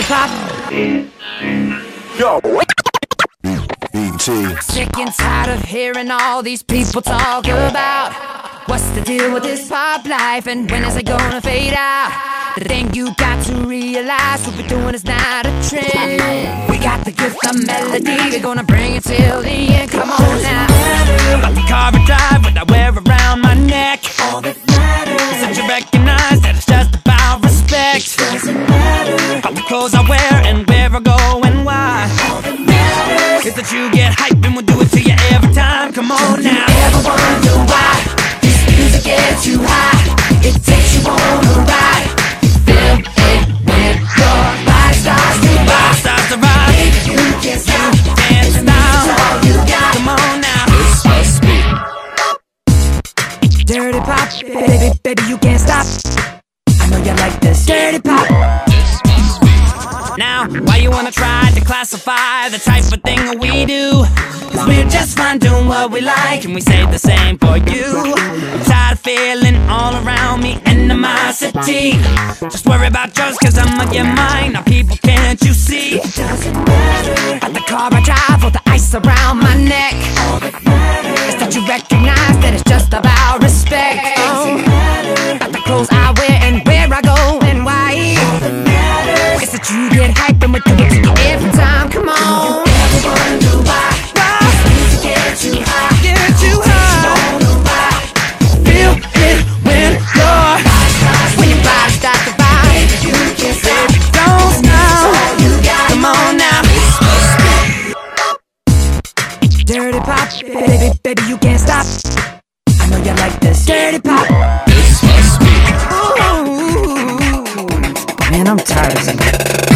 pop. Yo. BT. Sick and tired of hearing all these people talk about what's the deal with this pop life and when is it gonna fade out. The thing you got to realize, what we're doing is not a trend. We got the gift of melody, we're gonna bring it till the end. Come on now. About the car I drive, what I wear around my neck. All that matters Is that you recognize that it's just about respect. doesn't matter. About the clothes I wear and where I go and why. All that matters Is that you get hype and we'll do it to you every time. Come on now. ever wonder why this music gets you high? It takes you on a ride. Feel it when your body starts to rock. Starts to rise, You can't stop. dance now. All you got. Come on now. This must be. Dirty pop, baby, baby, you can't stop. I know you like this. Dirty pop. Now, why you wanna try to classify the type of thing we do? 'Cause we're just fine doing what we like, and we say the same for you. I'm tired of feeling all around me animosity. Just worry about yours, 'cause I'm on your mind. Now people, can't you see? Doesn't matter. Got the car I drive, all the ice around my neck. All that matters Is that you recognize that it's just about respect. Got the clothes I wear and where I go and why. matters. Is that you get hype and we do it to you every time. Come on. Ever wonder why music gets you high? Get you high. On a ride. Feel it when your body starts to vibe. You can't stop. Don't stop. All you got. Come on now. Dirty pop, baby, baby, you can't stop. I know you like this. Dirty pop. This must be. Ooh. Man, I'm tired of it.